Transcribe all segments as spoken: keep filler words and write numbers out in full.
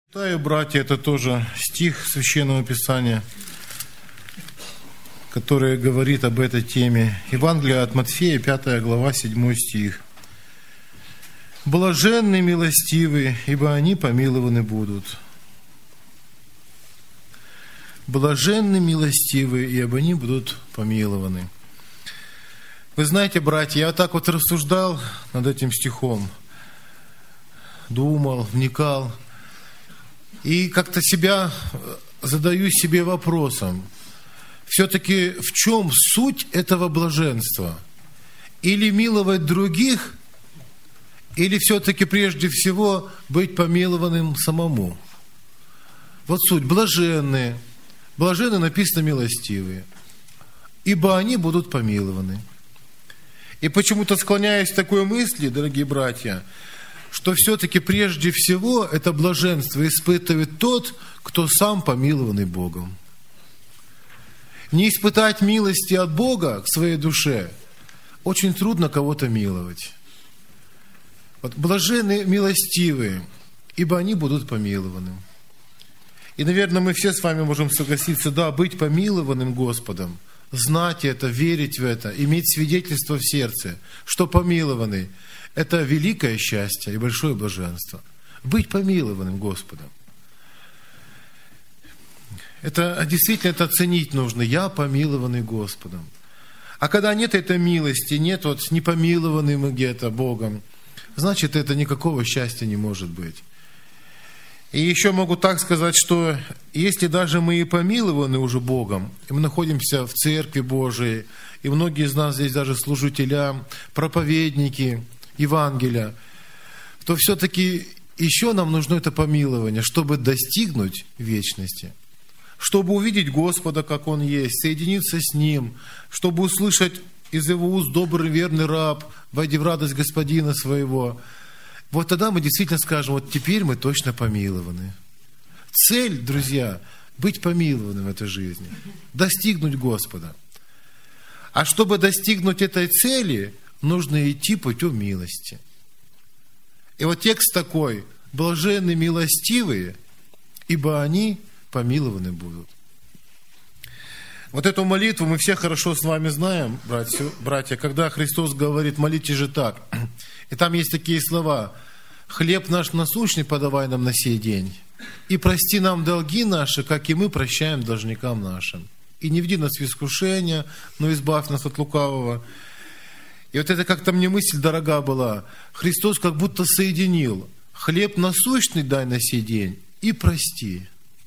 Читаю, братья, это тоже стих Священного Писания, который говорит об этой теме. Евангелие от Матфея, пятая глава, седьмой стих. «Блаженны милостивые, ибо они помилованы будут». Блаженны милостивые, ибо они будут помилованы. Вы знаете, братья, я вот так вот рассуждал над этим стихом, думал, вникал, и как-то себя задаю себе вопросом, все-таки в чем суть этого блаженства? Или миловать других, или все-таки прежде всего быть помилованным самому? Вот суть. Блаженные. Блаженны написано милостивые, ибо они будут помилованы. И почему-то склоняюсь к такой мысли, дорогие братья, что все-таки прежде всего это блаженство испытывает тот, кто сам помилованный Богом. Не испытать милости от Бога к своей душе очень трудно кого-то миловать. Вот блаженны милостивые, ибо они будут помилованы. И, наверное, мы все с вами можем согласиться, да, быть помилованным Господом, знать это, верить в это, иметь свидетельство в сердце, что помилованный. Это великое счастье и большое блаженство. Быть помилованным Господом. Это действительно это оценить нужно. Я помилованный Господом. А когда нет этой милости, нет вот не помилованный мы где-то Богом, значит, это никакого счастья не может быть. И еще могу так сказать, что если даже мы и помилованы уже Богом, и мы находимся в Церкви Божией, и многие из нас здесь даже служителя, проповедники Евангелия, то все-таки еще нам нужно это помилование, чтобы достигнуть вечности, чтобы увидеть Господа, как Он есть, соединиться с Ним, чтобы услышать из Его уст добрый, верный раб, войди в радость Господина своего. Вот тогда мы действительно скажем, вот теперь мы точно помилованы. Цель, друзья, быть помилованным в этой жизни, достигнуть Господа. А чтобы достигнуть этой цели, нужно идти путем милости. И вот текст такой: блаженны милостивые, ибо они помилованы будут. Вот эту молитву мы все хорошо с вами знаем, братья, братья, когда Христос говорит: молитесь же так. И там есть такие слова: хлеб наш насущный подавай нам на сей день, и прости нам долги наши, как и мы прощаем должникам нашим. И не введи нас в искушение, но избавь нас от лукавого. И вот это как-то мне мысль дорога была. Христос как будто соединил: хлеб насущный дай на сей день и прости.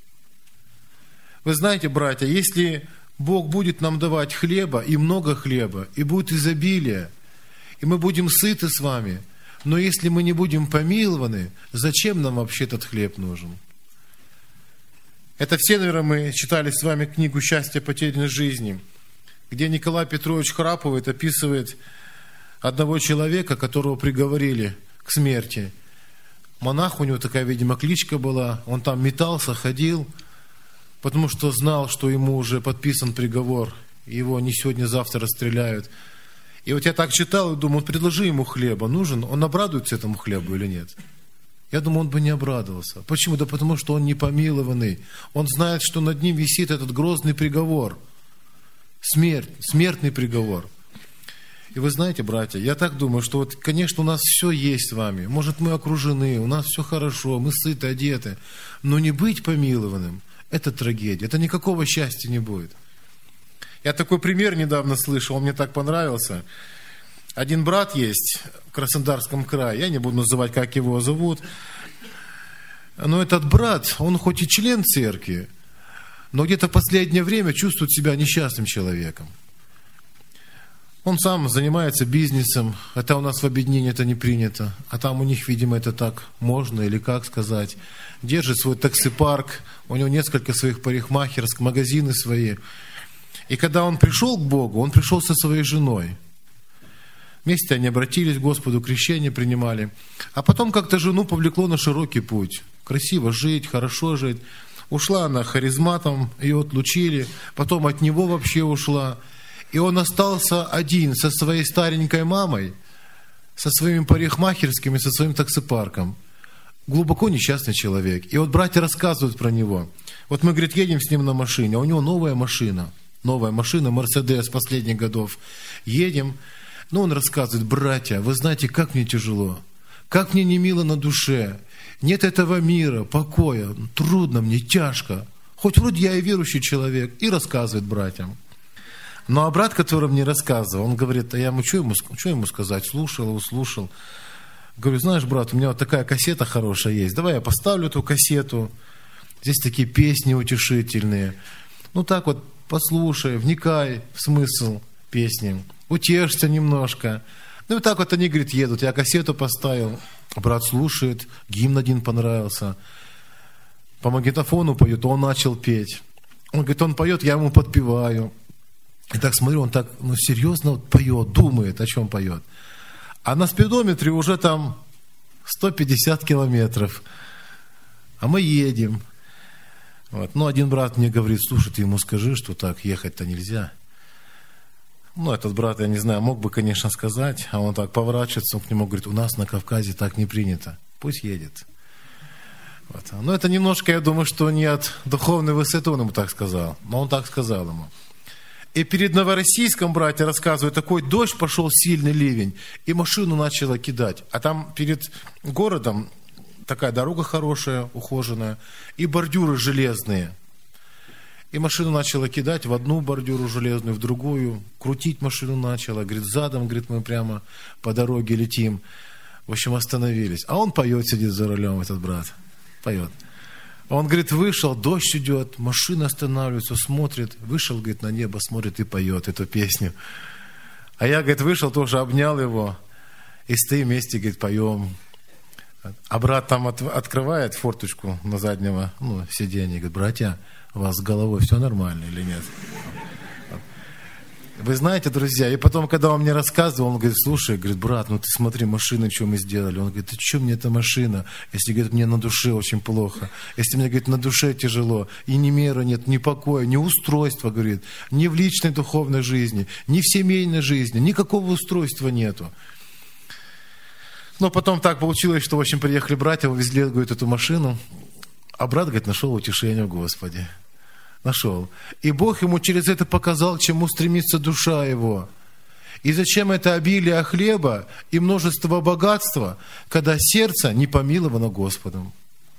Вы знаете, братья, если Бог будет нам давать хлеба, и много хлеба, и будет изобилие, и мы будем сыты с вами, но если мы не будем помилованы, зачем нам вообще этот хлеб нужен? Это все, наверное, мы читали с вами книгу «Счастье потерянной жизни», где Николай Петрович Храповый описывает одного человека, которого приговорили к смерти. Монах, у него такая, видимо, кличка была, он там метался, ходил, потому что знал, что ему уже подписан приговор, его не сегодня-завтра расстреляют. И вот я так читал и думал, предложи ему хлеба, нужен, он обрадуется этому хлебу или нет? Я думаю, он бы не обрадовался. Почему? Да потому что он не помилованный. Он знает, что над ним висит этот грозный приговор. Смерть, смертный приговор. И вы знаете, братья, я так думаю, что вот, конечно, у нас все есть с вами. Может, мы окружены, у нас все хорошо, мы сыты, одеты. Но не быть помилованным – это трагедия. Это никакого счастья не будет. Я такой пример недавно слышал, он мне так понравился. Один брат есть в Краснодарском крае, я не буду называть, как его зовут. Но этот брат, он хоть и член церкви, но где-то в последнее время чувствует себя несчастным человеком. Он сам занимается бизнесом, это у нас в объединении это не принято, а там у них, видимо, это так можно или как сказать. Держит свой таксипарк, у него несколько своих парикмахерских, магазины свои. И когда он пришел к Богу, он пришел со своей женой. Вместе они обратились к Господу, крещение принимали. А потом как-то жену повлекло на широкий путь. Красиво жить, хорошо жить. Ушла она харизматом, ее отлучили. Потом от него вообще ушла. И он остался один со своей старенькой мамой, со своими парикмахерскими, со своим таксопарком. глубоко несчастный человек. И вот братья рассказывают про него. Вот мы, говорит, едем с ним на машине, а у него новая машина. Новая машина, Мерседес последних годов. Едем, ну, он рассказывает: братья, вы знаете, как мне тяжело, как мне не мило на душе. Нет этого мира, покоя, трудно мне, тяжко. Хоть вроде я и верующий человек. И рассказывает братьям. Ну, а брат, который мне рассказывал, он говорит: а я ему что ему, что ему сказать? Слушал его, слушал. Говорю: знаешь, брат, у меня вот такая кассета хорошая есть. Давай я поставлю эту кассету. Здесь такие песни утешительные. Ну, так вот, послушай, вникай в смысл песни. Утешься немножко. Ну, и так вот они, говорит, едут. Я кассету поставил. Брат слушает. Гимн один понравился. По магнитофону поет. Он начал петь. Он говорит, он поет, я ему подпеваю. И так смотрю, он так, ну, серьезно вот поет, думает, о чем поет. А на спидометре уже там сто пятьдесят километров. А мы едем. Вот. Ну, один брат мне говорит: слушай, ты ему скажи, что так ехать-то нельзя. Ну, этот брат, я не знаю, мог бы, конечно, сказать, а он так поворачивается, он к нему говорит: у нас на Кавказе так не принято. Пусть едет. Вот. Но это немножко, я думаю, что не от духовной высоты он ему так сказал. Но он так сказал ему. И перед Новороссийском, братья, рассказывают, такой дождь пошел, сильный ливень, и машину начало кидать. А там перед городом такая дорога хорошая, ухоженная, и бордюры железные. И машину начала кидать в одну бордюру железную, в другую, крутить машину начала. Говорит, задом, говорит, мы прямо по дороге летим. В общем, остановились. А он поет, сидит за рулем, этот брат, поет. Он, говорит, вышел, дождь идет, машина останавливается, смотрит, вышел, говорит, на небо, смотрит и поет эту песню. А я, говорит, вышел, тоже обнял его, и стоим вместе, говорит, поем. А брат там от, открывает форточку на заднего, ну, сиденье, говорит, братья, у вас с головой все нормально или нет? Вы знаете, друзья, и потом, когда он мне рассказывал, он говорит, слушай, говорит, брат, ну ты смотри, машина, что мы сделали. Он говорит, ты что мне эта машина, если, говорит, мне на душе очень плохо, если мне, говорит, на душе тяжело, и ни мира нет, ни покоя, ни устройства, говорит, ни в личной духовной жизни, ни в семейной жизни, никакого устройства нету. Но потом так получилось, что, в общем, приехали братья, увезли, говорит, эту машину, а брат, говорит, нашел утешение в Господе. Нашел. И Бог ему через это показал, к чему стремится душа его. И зачем это обилие хлеба и множество богатства, когда сердце не помиловано Господом.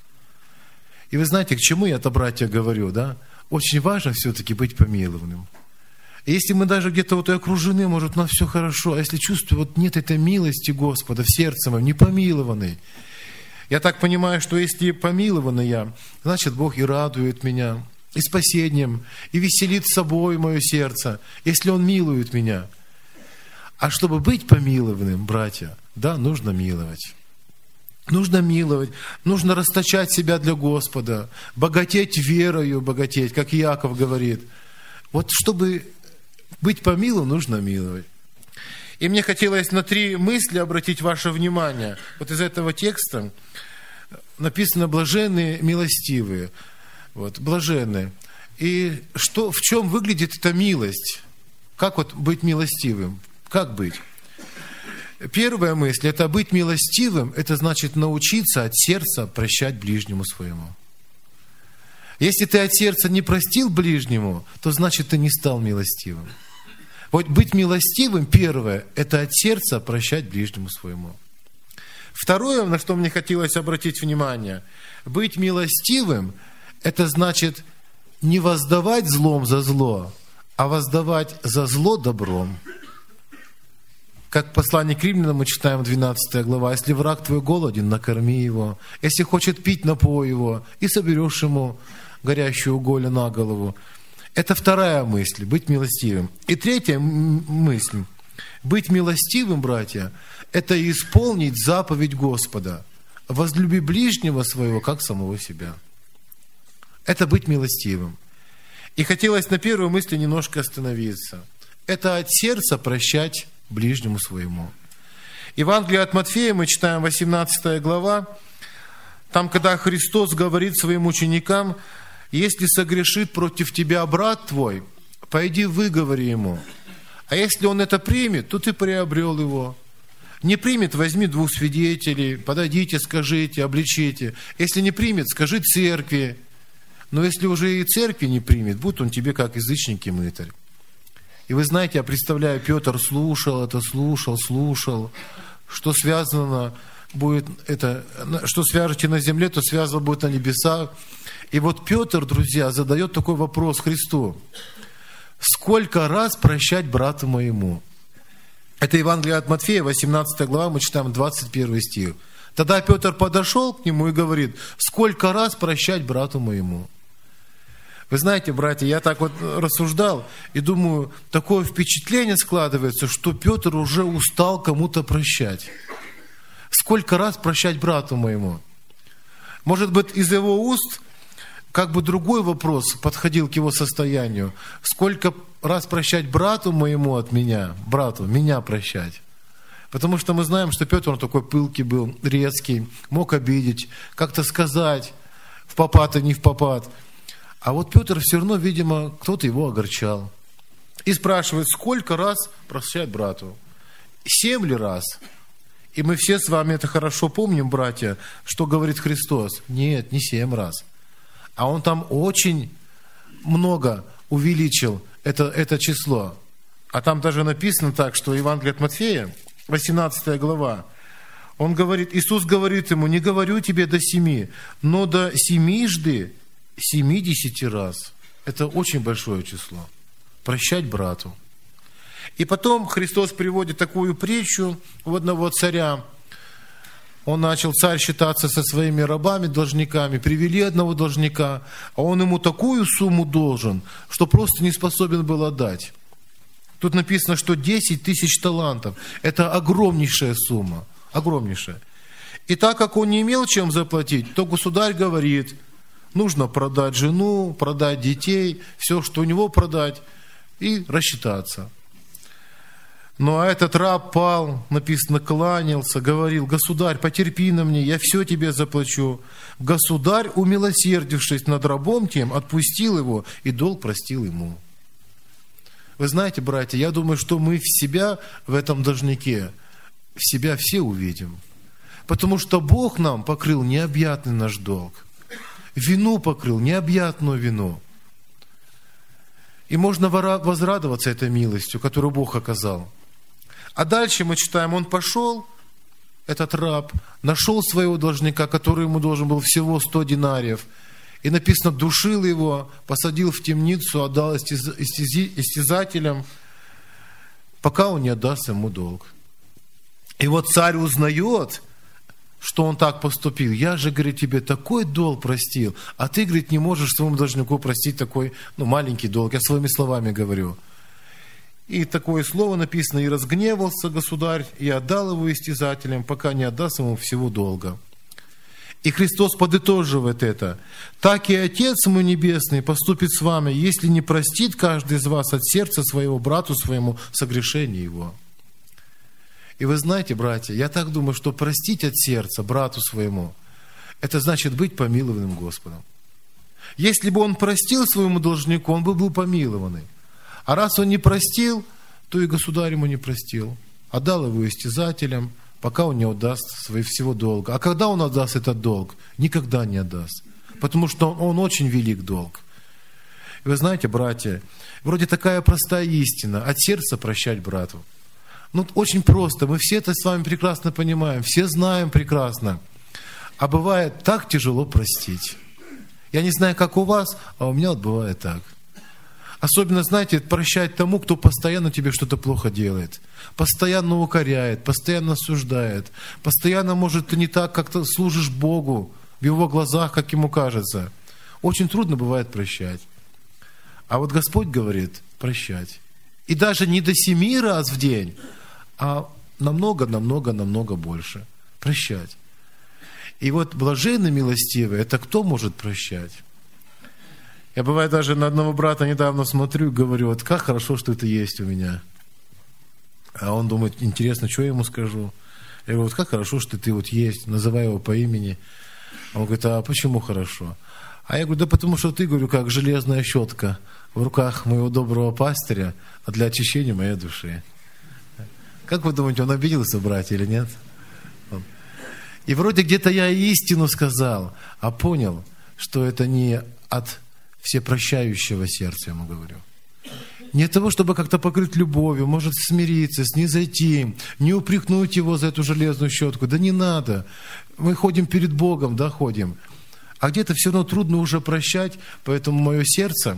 И вы знаете, к чему я это, братья, говорю, да? Очень важно все-таки быть помилованным. И если мы даже где-то вот и окружены, может, у нас все хорошо, а если чувствую, вот нет этой милости Господа в сердце моем, не помилованный, я так понимаю, что если помилованный я, значит, Бог и радует меня, и спасением, и веселит собой мое сердце, если Он милует меня. А чтобы быть помилованным, братья, да, нужно миловать. Нужно миловать, нужно расточать себя для Господа, богатеть верою, богатеть, как Иаков говорит. Вот чтобы быть помилованным, нужно миловать. И мне хотелось на три мысли обратить ваше внимание. Вот из этого текста написано «блаженные, милостивые». Вот, блаженные. И что, в чем выглядит эта милость? Как вот быть милостивым? Как быть? Первая мысль – это быть милостивым, это значит научиться от сердца прощать ближнему своему. Если ты от сердца не простил ближнему, то значит ты не стал милостивым. Вот быть милостивым, первое, это от сердца прощать ближнему своему. Второе, на что мне хотелось обратить внимание, быть милостивым – это значит не воздавать злом за зло, а воздавать за зло добром. Как в послании к Римлянам мы читаем двенадцатая глава, если враг твой голоден, накорми его, если хочет пить, напой его, и соберешь ему горящую уголь на голову. Это вторая мысль, быть милостивым. И третья мысль, быть милостивым, братья, это исполнить заповедь Господа. Возлюби ближнего своего, как самого себя. Это быть милостивым. И хотелось на первой мысли немножко остановиться. Это от сердца прощать ближнему своему. Евангелие от Матфея, мы читаем восемнадцатая глава, там, когда Христос говорит своим ученикам, если согрешит против тебя брат твой, пойди выговори ему. А если он это примет, то ты приобрел его. Не примет, возьми двух свидетелей, подойдите, скажите, обличите. Если не примет, скажи церкви. Но если уже и церкви не примет, будь он тебе как язычник и мытарь. И вы знаете, я представляю, Петр слушал это, слушал, слушал, что связано будет это, что свяжете на земле, то связано будет на небесах. И вот Петр, друзья, задает такой вопрос Христу. Сколько раз прощать брату моему? Это Евангелие от Матфея, восемнадцатая глава, мы читаем двадцать первый стих. Тогда Петр подошел к нему и говорит, сколько раз прощать брату моему? Вы знаете, братья, я так вот рассуждал и думаю, такое впечатление складывается, что Петр уже устал кому-то прощать. Сколько раз прощать брату моему? Может быть, из его уст как бы другой вопрос подходил к его состоянию. Сколько раз прощать брату моему от меня, брату, меня прощать? Потому что мы знаем, что Петр он такой пылкий был, резкий, мог обидеть, как-то сказать в попад и не в попад. А вот Петр все равно, видимо, кто-то его огорчал. И спрашивает, сколько раз прощать брату? Семь ли раз? И мы все с вами это хорошо помним, братья, что говорит Христос. Нет, не семь раз. А он там очень много увеличил это, это число. А там даже написано так, что Евангелие от Матфея, восемнадцатая глава, он говорит, Иисус говорит ему, не говорю тебе до семи, но до семижды, семидесяти раз. Это очень большое число. Прощать брату. И потом Христос приводит такую притчу у одного царя. Он начал, царь, считаться со своими рабами, должниками. Привели одного должника, а он ему такую сумму должен, что просто не способен был отдать. Тут написано, что десять тысяч талантов. Это огромнейшая сумма. Огромнейшая. И так как он не имел чем заплатить, то государь говорит, нужно продать жену, продать детей, все, что у него продать, и рассчитаться. Ну, а этот раб пал, написано, кланялся, говорил, государь, потерпи на мне, я все тебе заплачу. Государь, умилосердившись над рабом тем, отпустил его и долг простил ему. Вы знаете, братья, я думаю, что мы в себя в этом должнике, в себя все увидим. Потому что Бог нам покрыл необъятный наш долг. Вину покрыл, необъятную вину. И можно возрадоваться этой милостью, которую Бог оказал. А дальше мы читаем, он пошел, этот раб, нашел своего должника, который ему должен был всего сто динариев. И написано, душил его, посадил в темницу, отдал истязателям, пока он не отдаст ему долг. И вот царь узнает, что он так поступил. Я же, говорит, тебе такой долг простил, а ты, говорит, не можешь своему должнику простить такой, ну, маленький долг. Я своими словами говорю. И такое слово написано, и разгневался государь, и отдал его истязателям, пока не отдаст ему всего долга. И Христос подытоживает это. Так и Отец мой Небесный поступит с вами, если не простит каждый из вас от сердца своего брату своему согрешение его. И вы знаете, братья, я так думаю, что простить от сердца брату своему, это значит быть помилованным Господом. Если бы он простил своему должнику, он бы был помилованный. А раз он не простил, то и государь ему не простил. Отдал его истязателям, пока он не отдаст своего всего долга. А когда он отдаст этот долг? Никогда не отдаст. Потому что он, он очень велик долг. И вы знаете, братья, вроде такая простая истина. От сердца прощать брату. Ну, очень просто. Мы все это с вами прекрасно понимаем. Все знаем прекрасно. А бывает так тяжело простить. Я не знаю, как у вас, а у меня вот бывает так. Особенно, знаете, прощать тому, кто постоянно тебе что-то плохо делает. Постоянно укоряет, постоянно осуждает. Постоянно, может, ты не так как-то служишь Богу в Его глазах, как Ему кажется. Очень трудно бывает прощать. А вот Господь говорит прощать. И даже не до семи раз в день, а намного, намного, намного больше. Прощать. И вот блаженный милостивый, это кто может прощать? Я, бывает, даже на одного брата недавно смотрю и говорю, вот как хорошо, что это есть у меня. А он думает, интересно, что я ему скажу? Я говорю, вот как хорошо, что ты вот есть, называю его по имени. Он говорит, а почему хорошо? А я говорю, да потому что ты, говорю, как железная щетка в руках моего доброго пастыря для очищения моей души. Как вы думаете, он обиделся, братья, или нет? И вроде где-то я истину сказал, а понял, что это не от всепрощающего сердца, я ему говорю. Не от того, чтобы как-то покрыть любовью, может смириться, снизойти, не упрекнуть его за эту железную щетку. Да не надо. Мы ходим перед Богом, да, ходим. А где-то все равно трудно уже прощать, поэтому мое сердце,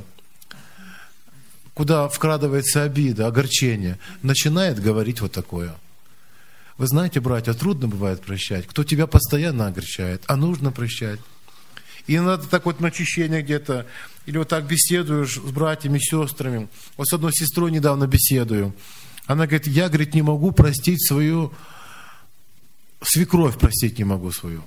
куда вкрадывается обида, огорчение, начинает говорить вот такое. Вы знаете, братья, трудно бывает прощать. Кто тебя постоянно огорчает, а нужно прощать. И надо так вот на очищение где-то, или вот так беседуешь с братьями, сестрами. Вот с одной сестрой недавно беседую. Она говорит, я, говорит, не могу простить свою свекровь, простить не могу свою.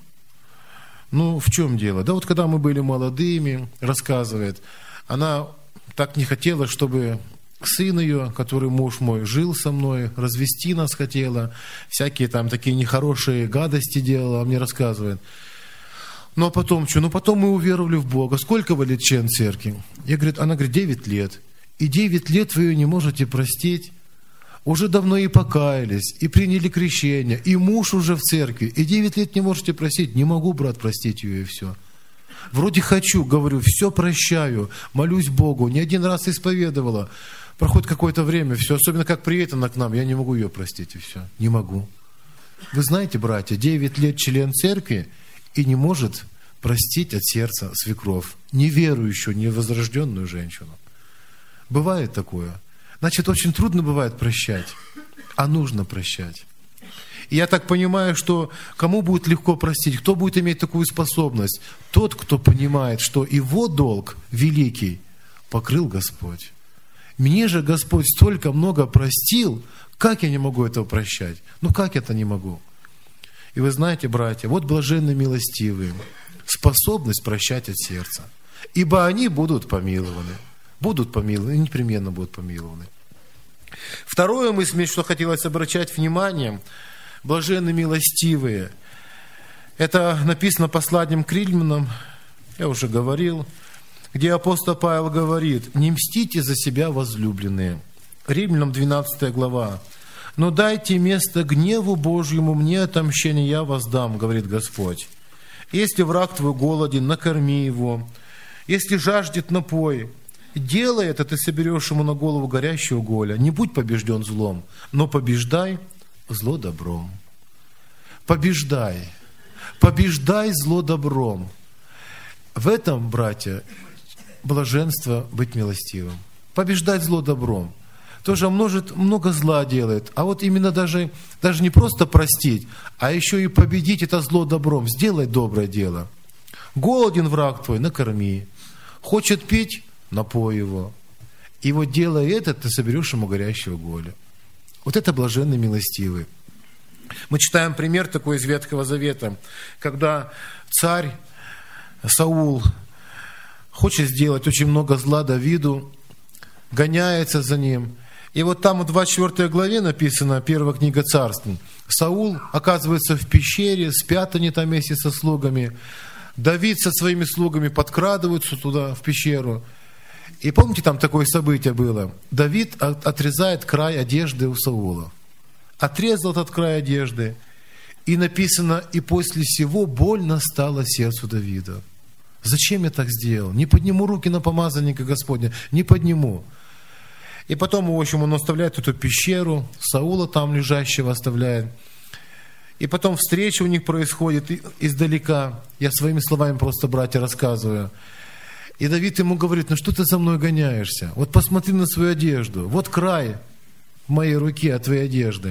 Ну, в чем дело? Да вот когда мы были молодыми, рассказывает, она так не хотела, чтобы сын ее, который муж мой, жил со мной, развести нас хотела, всякие там такие нехорошие гадости делала, а мне рассказывает. Ну, а потом что? Ну, потом мы уверовали в Бога. Сколько вы лет член церкви? Я, говорит, она говорит, девять лет. И девять лет вы ее не можете простить. Уже давно и покаялись, и приняли крещение, и муж уже в церкви. И девять лет не можете простить. Не могу, брат, простить ее, и все. Вроде хочу, говорю, все прощаю, молюсь Богу. Не один раз исповедовала. Проходит какое-то время, все, особенно как приедет она к нам, я не могу ее простить, и все. Не могу. Вы знаете, братья, девять лет член церкви, и не может простить от сердца свекровь, неверующую, невозрожденную женщину. Бывает такое. Значит, очень трудно бывает прощать, а нужно прощать. И я так понимаю, что кому будет легко простить, кто будет иметь такую способность? Тот, кто понимает, что его долг великий покрыл Господь. Мне же Господь столько много простил, как я не могу этого прощать? Ну как это не могу? И вы знаете, братья, вот блаженны милостивые, способность прощать от сердца. Ибо они будут помилованы. Будут помилованы, и непременно будут помилованы. Второе мысль, что хотелось обращать внимание, блаженны милостивые. Это написано посланием к Римлянам, я уже говорил, где апостол Павел говорит, не мстите за себя, возлюбленные. Римлянам двенадцатая глава. Но дайте место гневу Божьему, мне отомщение я воздам, говорит Господь. Если враг твой голоден, накорми его. Если жаждет, напой. Делай это, ты соберешь ему на голову горящего угля. Не будь побежден злом, но побеждай зло добром. Побеждай. Побеждай зло добром. В этом, братья, блаженство быть милостивым. Побеждать зло добром. Тоже множит, много зла делает. А вот именно даже, даже не просто простить, а еще и победить это зло добром. Сделай доброе дело. Голоден враг твой, накорми. Хочет пить, напой его. И вот делая это, ты соберешь ему горящего угля. Вот это блаженные милостивые. Мы читаем пример такой из Ветхого Завета, когда царь Саул хочет сделать очень много зла Давиду, гоняется за ним. И вот там в двадцать четвёртой главе написано, первая книга Царств, Саул оказывается в пещере, спят они там вместе со слугами. Давид со своими слугами подкрадываются туда, в пещеру. И помните, там такое событие было? Давид отрезает край одежды у Саула. Отрезал этот край одежды. И написано, и после сего больно стало сердцу Давида. Зачем я так сделал? Не подниму руки на помазанника Господня, не подниму. И потом, в общем, он оставляет эту пещеру, Саула там лежащего оставляет. И потом встреча у них происходит издалека. Я своими словами просто, братья, рассказываю. И Давид ему говорит, ну что ты за мной гоняешься? Вот посмотри на свою одежду. Вот край в моей руке от твоей одежды.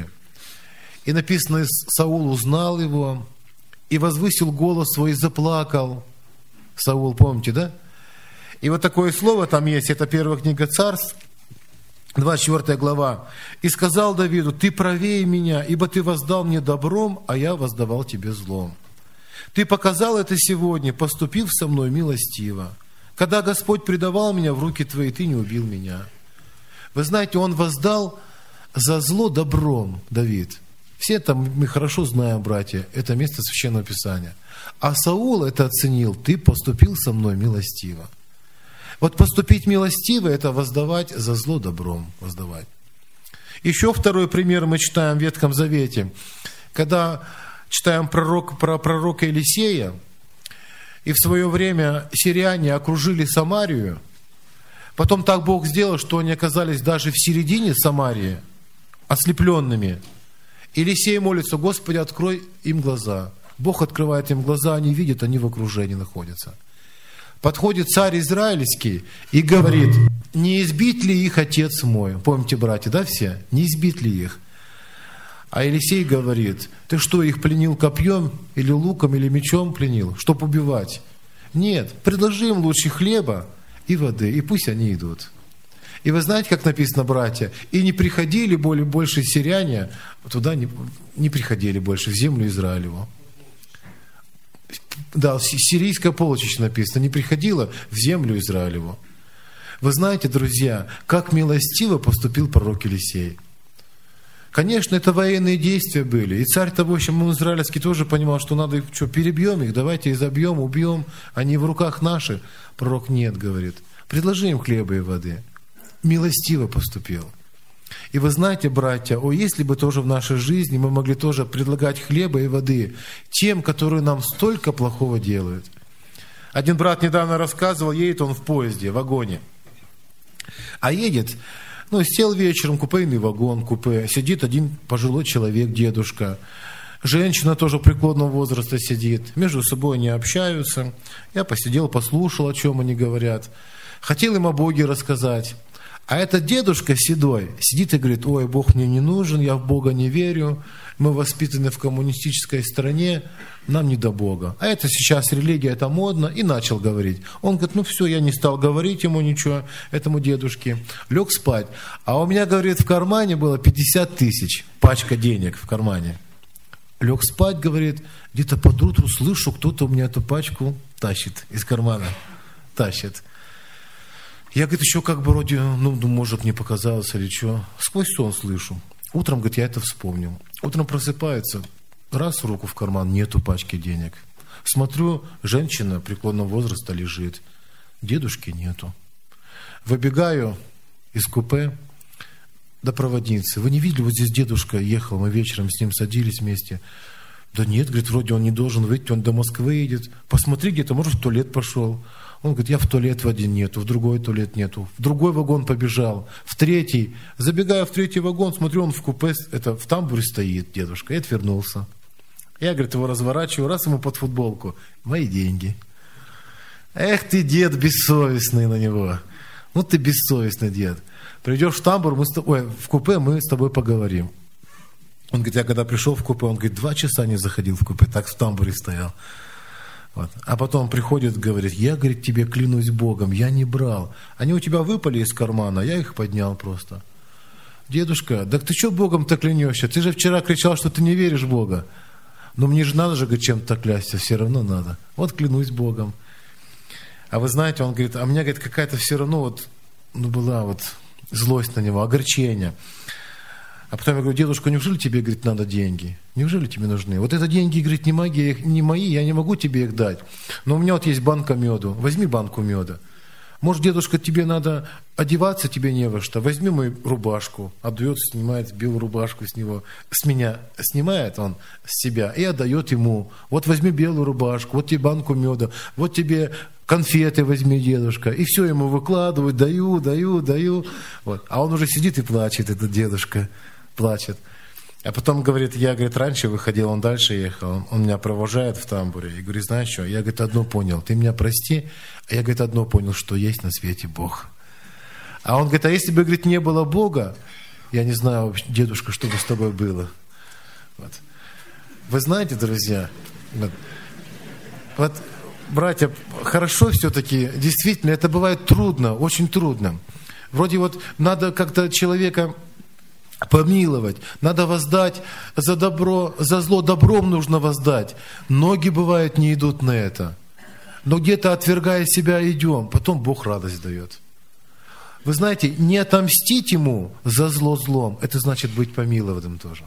И написано, Саул узнал его и возвысил голос свой и заплакал. Саул, помните, да? И вот такое слово там есть, это первая книга Царств, двадцать четвёртая глава. «И сказал Давиду, ты правее меня, ибо ты воздал мне добром, а я воздавал тебе злом. Ты показал это сегодня, поступив со мной милостиво. Когда Господь предавал меня в руки твои, ты не убил меня». Вы знаете, он воздал за зло добром, Давид. Все это мы хорошо знаем, братья, это место Священного Писания. А Саул это оценил, ты поступил со мной милостиво. Вот поступить милостиво – это воздавать за зло добром, воздавать. Еще второй пример мы читаем в Ветхом Завете. Когда читаем пророк, про пророка Елисея, и в свое время сирияне окружили Самарию, потом так Бог сделал, что они оказались даже в середине Самарии, ослепленными. Елисей молится: Господи, открой им глаза. Бог открывает им глаза, они видят, они в окружении находятся. Подходит царь израильский и говорит: не избит ли их отец мой? Помните, братья, да, все? Не избит ли их? А Елисей говорит: ты что, их пленил копьем или луком или мечом пленил, чтоб убивать? Нет, предложи им лучше хлеба и воды, и пусть они идут. И вы знаете, как написано, братья, и не приходили более больше сирияне, туда не, не приходили больше, в землю Израилеву. Да, сирийская полчища написано, не приходила в землю Израилеву. Вы знаете, друзья, как милостиво поступил пророк Елисей. Конечно, это военные действия были. И царь-то, в общем, он израильский тоже понимал, что надо их, что, перебьем их, давайте изобьем, убьем, они в руках наши. Пророк: нет, говорит, предложи им хлеба и воды. Милостиво поступил. И вы знаете, братья, о, если бы тоже в нашей жизни мы могли тоже предлагать хлеба и воды тем, которые нам столько плохого делают. Один брат недавно рассказывал, едет он в поезде, в вагоне. А едет, ну, сел вечером, купейный вагон, купе, сидит один пожилой человек, дедушка. Женщина тоже преклонного возраста сидит, между собой они общаются. Я посидел, послушал, о чем они говорят. Хотел им о Боге рассказать. А этот дедушка седой сидит и говорит: ой, Бог мне не нужен, я в Бога не верю, мы воспитаны в коммунистической стране, нам не до Бога. А это сейчас религия, это модно, и начал говорить. Он говорит: ну все, я не стал говорить ему ничего, этому дедушке, лег спать. А у меня, говорит, в кармане было пятьдесят тысяч, пачка денег в кармане. Лег спать, говорит, где-то под утро слышу, кто-то у меня эту пачку тащит из кармана, тащит. Я, говорит, еще как бы вроде, ну, может, мне показалось или что. Сквозь сон слышу. Утром, говорит, я это вспомнил. Утром просыпается, раз руку в карман, нету пачки денег. Смотрю, женщина преклонного возраста лежит. Дедушки нету. Выбегаю из купе до проводницы. Вы не видели, вот здесь дедушка ехал, мы вечером с ним садились вместе. Да нет, говорит, вроде он не должен выйти, он до Москвы едет. Посмотри где-то, может, в туалет пошел. Он говорит: я в туалет в один нету, в другой туалет нету. В другой вагон побежал, в третий. Забегая в третий вагон, смотрю, он в купе, это в тамбуре стоит дедушка. И отвернулся. Я, говорит, его разворачиваю, раз ему под футболку. Мои деньги. Эх ты, дед бессовестный на него. Ну ты бессовестный дед. Придешь в тамбур, мы с тобой, ой, в купе мы с тобой поговорим. Он говорит: я когда пришел в купе, он говорит, два часа не заходил в купе, так в тамбуре стоял. Вот. А потом приходит, говорит: я, говорит, тебе клянусь Богом, я не брал. Они у тебя выпали из кармана, я их поднял просто. Дедушка, так ты что Богом-то клянешься? Ты же вчера кричал, что ты не веришь в Бога. Но мне же надо же, говорит, чем-то клясться, все равно надо. Вот клянусь Богом. А вы знаете, он говорит, а у меня, говорит, какая-то все равно вот, ну, была вот злость на него, огорчение. А потом я говорю: дедушка, неужели тебе, говорит, надо деньги? Неужели тебе нужны? Вот это деньги, говорит, не мои, не мои, я не могу тебе их дать. Но у меня вот есть банка меду. Возьми банку меда. Может, дедушка, тебе надо одеваться, тебе не во что. Возьми мою рубашку. Отдает, снимает белую рубашку с него. С меня снимает он с себя и отдает ему. Вот возьми белую рубашку, вот тебе банку меда, вот тебе конфеты возьми, дедушка. И все ему выкладывают, даю, даю, даю. Вот. А он уже сидит и плачет, этот дедушка. Плачет. А потом говорит: я, говорит, раньше выходил, он дальше ехал, он меня провожает в тамбуре. И говорит: знаешь что, я, говорит, одно понял, ты меня прости, а я, говорит, одно понял, что есть на свете Бог. А он говорит: а если бы, говорит, не было Бога, я не знаю, дедушка, что бы с тобой было. Вот. Вы знаете, друзья, вот, вот, братья, хорошо все-таки, действительно, это бывает трудно, очень трудно. Вроде вот надо как-то человека помиловать, надо воздать за добро, за зло добром нужно воздать. Ноги, бывает, не идут на это. Но где-то, отвергая себя, идем. Потом Бог радость дает. Вы знаете, не отомстить ему за зло злом, это значит быть помилованным тоже.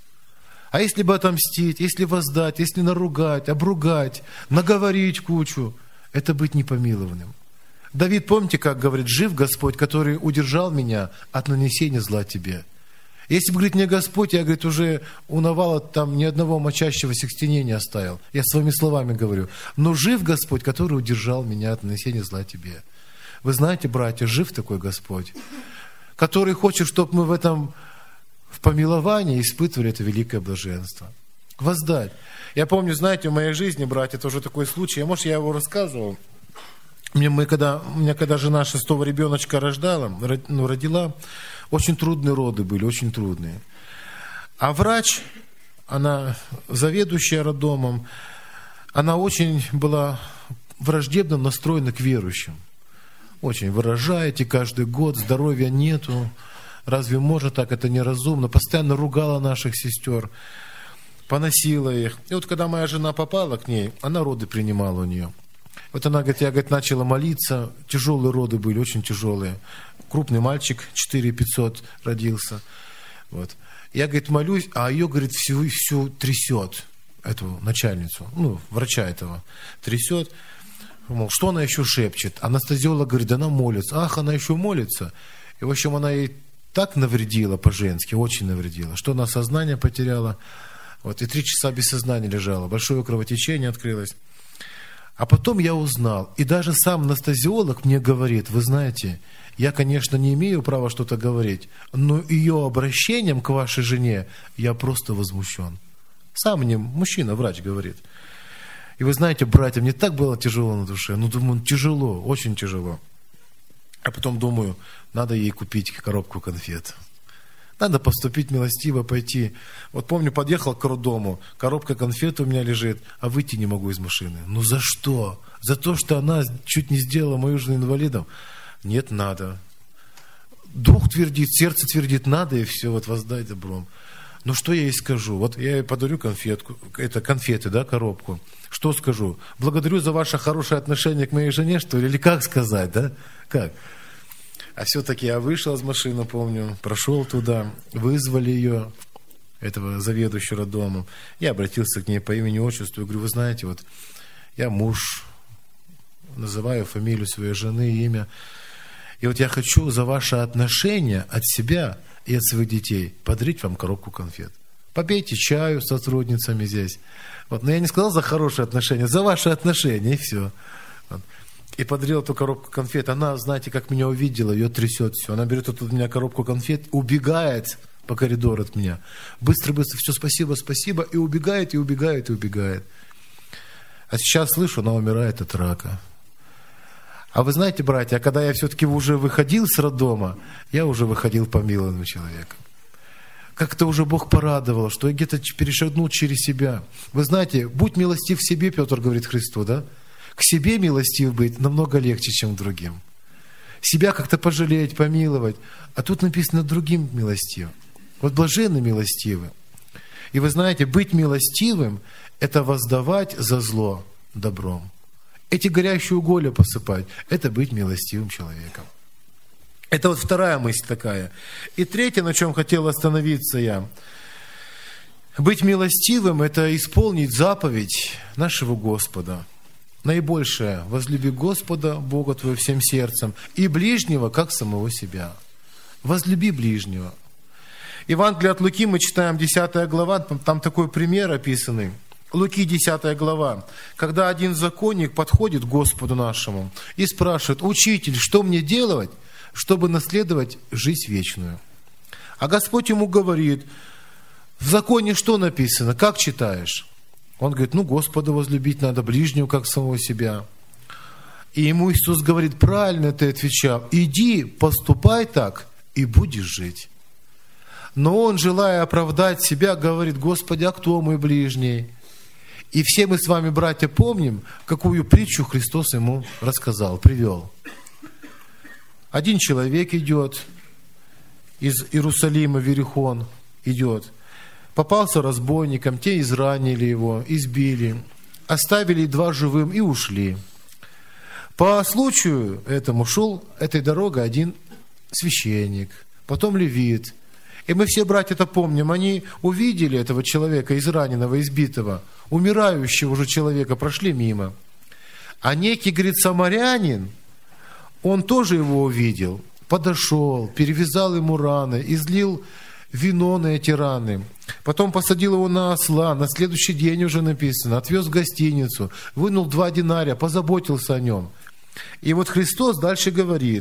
А если бы отомстить, если воздать, если наругать, обругать, наговорить кучу, это быть непомилованным. Давид, помните, как говорит: жив Господь, который удержал меня от нанесения зла тебе. Если бы, говорит, мне Господь, я, говорит, уже у Навала там ни одного мочащегося к стене не оставил. Я своими словами говорю. Но жив Господь, который удержал меня от нанесения зла тебе. Вы знаете, братья, жив такой Господь, который хочет, чтобы мы в этом, в помиловании испытывали это великое блаженство. Воздать. Я помню, знаете, в моей жизни, братья, это уже такой случай. Может, я его рассказывал. Мне, мы, когда, у меня, когда жена шестого ребеночка рождала, ну, родила, очень трудные роды были, очень трудные. А врач, она заведующая роддомом, она очень была враждебно настроена к верующим. Очень выражаете каждый год, здоровья нету. Разве можно так? Это неразумно. Постоянно ругала наших сестер, поносила их. И вот когда моя жена попала к ней, она роды принимала у нее. Вот она, говорит, я, говорит, начала молиться. Тяжелые роды были, очень тяжелые. Крупный мальчик, четыре тысячи пятьсот родился. Вот. Я, говорит, молюсь, а ее, говорит, всю, всю трясет, эту начальницу, ну, врача этого, трясет. Мол, что она еще шепчет? Анестезиолог говорит, да она молится. Ах, она еще молится. И, в общем, она ей так навредила по-женски, очень навредила, что она сознание потеряла. Вот, и три часа без сознания лежала. Большое кровотечение открылось. А потом я узнал, и даже сам анестезиолог мне говорит, вы знаете, я, конечно, не имею права что-то говорить, но ее обращением к вашей жене я просто возмущен. Сам мне мужчина, врач, говорит. И вы знаете, братья, мне так было тяжело на душе. Ну, думаю, тяжело, очень тяжело. А потом думаю, надо ей купить коробку конфет. Надо поступить милостиво, пойти. Вот помню, подъехал к роддому, коробка конфет у меня лежит, а выйти не могу из машины. Ну за что? За то, что она чуть не сделала мою жену инвалидом? Нет, надо. Дух твердит, сердце твердит, надо, и все, вот воздай добром. Ну что я ей скажу? Вот я ей подарю конфетку, это конфеты, да, коробку. Что скажу? Благодарю за ваше хорошее отношение к моей жене, что ли? Или как сказать, да? Как? А все-таки я вышел из машины, помню, прошел туда, вызвали ее, этого заведующего роддомом. Я обратился к ней по имени, отчеству, и говорю, вы знаете, вот я муж, называю фамилию своей жены, имя. И вот я хочу за ваше отношение от себя и от своих детей подарить вам коробку конфет. Попейте чаю с сотрудницами здесь. Вот. Но я не сказал за хорошие отношения, за ваши отношения, и все. Вот. И подарил эту коробку конфет. Она, знаете, как меня увидела, ее трясет все. Она берет от меня коробку конфет, убегает по коридору от меня. Быстро-быстро, все, спасибо, спасибо. И убегает, и убегает, и убегает. А сейчас слышу, она умирает от рака. А вы знаете, братья, когда я все-таки уже выходил с роддома, я уже выходил помилованным человеком. Как-то уже Бог порадовал, что я где-то перешагнул через себя. Вы знаете, будь милостив себе, Петр говорит Христу, да? К себе милостив быть намного легче, чем к другим. Себя как-то пожалеть, помиловать. А тут написано другим милостив. Вот блаженны милостивы. И вы знаете, быть милостивым – это воздавать за зло добром. Эти горящие уголья посыпать – это быть милостивым человеком. Это вот вторая мысль такая. И третья, на чем хотел остановиться я. Быть милостивым – это исполнить заповедь нашего Господа. Наибольшее – возлюби Господа, Бога твоего всем сердцем, и ближнего, как самого себя. Возлюби ближнего. Евангелие от Луки мы читаем, десятая глава, там такой пример описанный. Луки, десятая глава. Когда один законник подходит к Господу нашему и спрашивает: «Учитель, что мне делать, чтобы наследовать жизнь вечную?» А Господь ему говорит: «В законе что написано? Как читаешь?» Он говорит: «Ну, Господа возлюбить надо, ближнего, как самого себя». И ему Иисус говорит: «Правильно ты отвечал. Иди, поступай так, и будешь жить». Но он, желая оправдать себя, говорит: «Господи, а кто мой ближний?» И все мы с вами, братья, помним, какую притчу Христос ему рассказал, привел. Один человек идет из Иерусалима в Иерихон, идет, попался разбойникам, те изранили его, избили, оставили едва живым и ушли. По случаю этому шел этой дорогой один священник, потом левит. И мы все, братья, это помним, они увидели этого человека, израненного, избитого, умирающего уже человека, прошли мимо. А некий, говорит, самарянин, он тоже его увидел, подошел, перевязал ему раны, излил вино на эти раны. Потом посадил его на осла, на следующий день уже написано, отвез в гостиницу, вынул два динария, позаботился о нем. И вот Христос дальше говорит: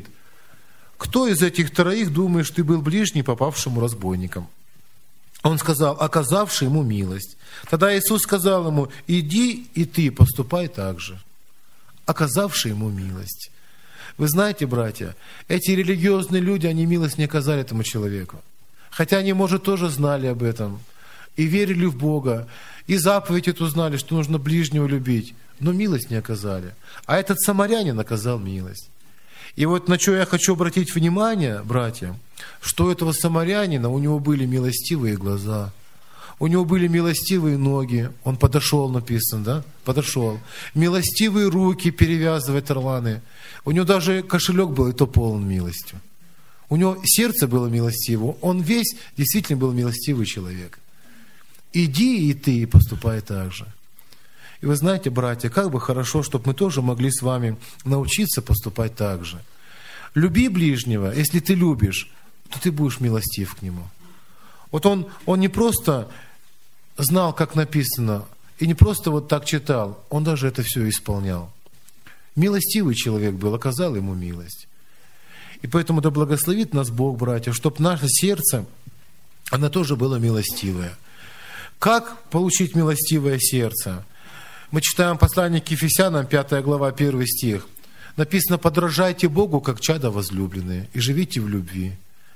кто из этих троих, думаешь, ты был ближний попавшему разбойникам? Он сказал: оказавший ему милость. Тогда Иисус сказал ему: иди и ты поступай так же. Оказавший ему милость. Вы знаете, братья, эти религиозные люди, они милость не оказали этому человеку. Хотя они, может, тоже знали об этом и верили в Бога, и заповедь эту знали, что нужно ближнего любить, но милость не оказали. А этот самарянин оказал милость. И вот на что я хочу обратить внимание, братья, что у этого самарянина, у него были милостивые глаза, у него были милостивые ноги, он подошел, написано, да, подошел, милостивые руки перевязывать орланы, у него даже кошелек был и то полон милостью. У него сердце было милостиво, он весь действительно был милостивый человек. Иди и ты поступай так же. И вы знаете, братья, как бы хорошо, чтобы мы тоже могли с вами научиться поступать так же. Люби ближнего, если ты любишь, то ты будешь милостив к нему. Вот он, он не просто знал, как написано, и не просто вот так читал, он даже это все исполнял. Милостивый человек был, оказал ему милость. И поэтому да благословит нас Бог, братья, чтобы наше сердце, оно тоже было милостивое. Как получить милостивое сердце? Мы читаем послание к Ефесянам, пятая глава, первый стих. Написано: подражайте Богу, как чада возлюбленные, и живите в любви.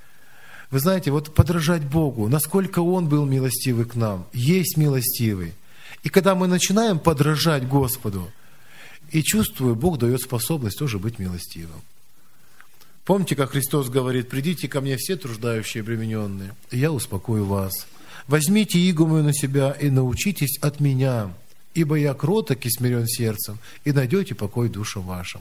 Вы знаете, вот подражать Богу, насколько Он был милостивый к нам, есть милостивый. И когда мы начинаем подражать Господу, и чувствую, Бог дает способность тоже быть милостивым. Помните, как Христос говорит: придите ко мне все труждающие и обремененные, и я успокою вас. Возьмите иго мою на себя и научитесь от меня, ибо я кроток и смирен сердцем, и найдете покой душам вашим.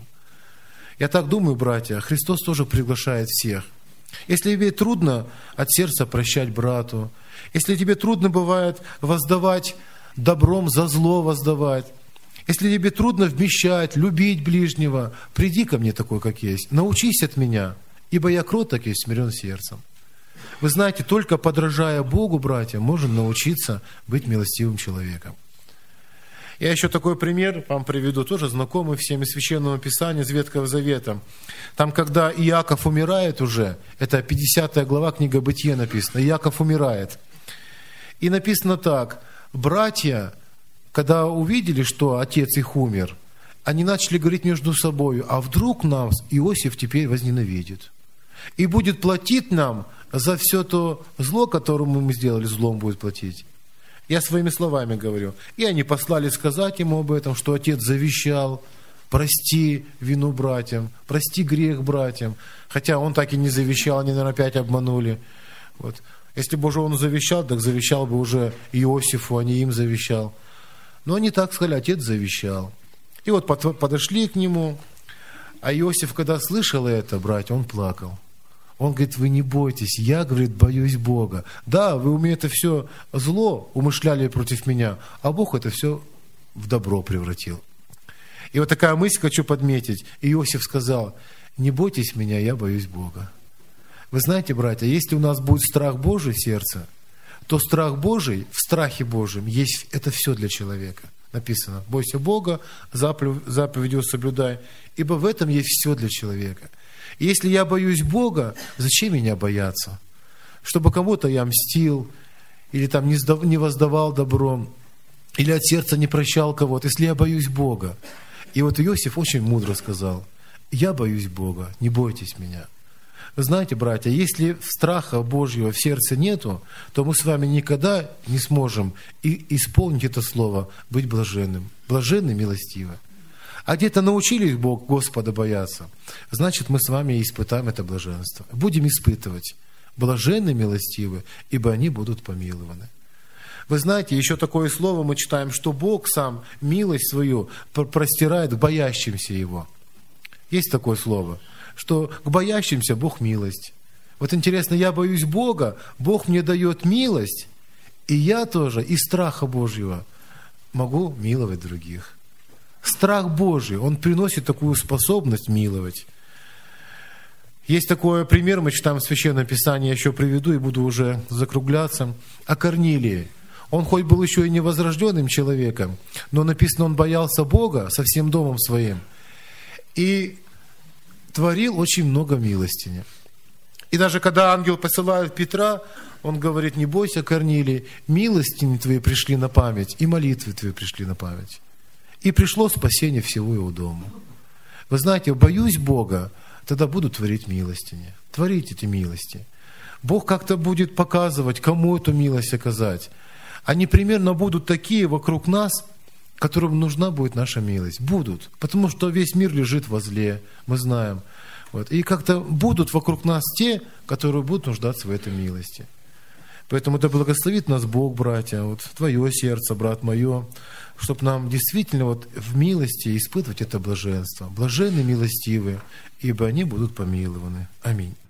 Я так думаю, братья, Христос тоже приглашает всех. Если тебе трудно от сердца прощать брату, если тебе трудно бывает воздавать добром за зло воздавать, если тебе трудно вмещать, любить ближнего, приди ко мне такой, как есть, научись от меня, ибо я кроток и смирен сердцем. Вы знаете, только подражая Богу, братья, можно научиться быть милостивым человеком. Я еще такой пример вам приведу, тоже знакомый всем из Священного Писания, из Ветхого Завета. Там, когда Иаков умирает уже, это пятидесятая глава, книга Бытия написано, Иаков умирает. И написано так: братья, когда увидели, что отец их умер, они начали говорить между собой: а вдруг нас Иосиф теперь возненавидит и будет платить нам за все то зло, которому мы сделали, злом будет платить. Я своими словами говорю. И они послали сказать ему об этом, что отец завещал: прости вину братьям, прости грех братьям. Хотя он так и не завещал, они, наверное, опять обманули. Вот. Если бы уже он завещал, так завещал бы уже Иосифу, а не им завещал. Но они так сказали: отец завещал. И вот подошли к нему, а Иосиф, когда слышал это, братья, он плакал. Он говорит: вы не бойтесь, я, говорит, боюсь Бога. Да, вы у меня это все зло умышляли против меня, а Бог это все в добро превратил. И вот такая мысль хочу подметить. Иосиф сказал: не бойтесь меня, я боюсь Бога. Вы знаете, братья, если у нас будет страх Божий в сердце, то страх Божий, в страхе Божьем есть, это все для человека. Написано: бойся Бога, заповедью соблюдай, ибо в этом есть все для человека. И если я боюсь Бога, зачем меня бояться? Чтобы кому-то я мстил, или там не, сдав, не воздавал добром, или от сердца не прощал кого-то, если я боюсь Бога. И вот Иосиф очень мудро сказал: я боюсь Бога, не бойтесь меня. Вы знаете, братья, если страха Божьего в сердце нету, то мы с вами никогда не сможем и исполнить это слово, быть блаженным. Блаженны, милостивы. А где-то научились Бог Господа бояться, значит, мы с вами испытаем это блаженство. Будем испытывать. Блаженны, милостивы, ибо они будут помилованы. Вы знаете, еще такое слово мы читаем, что Бог сам милость свою простирает к боящимся Его. Есть такое слово, что к боящимся Бог милость. Вот интересно, я боюсь Бога, Бог мне дает милость, и я тоже из страха Божьего могу миловать других. Страх Божий, он приносит такую способность миловать. Есть такой пример, мы читаем в Священном Писании, я еще приведу и буду уже закругляться, о Корнилии. Он хоть был еще и невозрожденным человеком, но написано, он боялся Бога со всем домом своим и творил очень много милостыни. И даже когда ангел посылает Петра, он говорит: не бойся, Корнилий, милостыни твои пришли на память, и молитвы твои пришли на память. И пришло спасение всего его дома. Вы знаете, боюсь Бога, тогда буду творить милостыни. Творить эти милости. Бог как-то будет показывать, кому эту милость оказать. Они примерно будут такие вокруг нас, которым нужна будет наша милость. Будут. Потому что весь мир лежит во зле, мы знаем. Вот. И как-то будут вокруг нас те, которые будут нуждаться в этой милости. Поэтому да благословит нас Бог, братья, вот твое сердце, брат мое, чтобы нам действительно вот в милости испытывать это блаженство. Блаженны милостивые, ибо они будут помилованы. Аминь.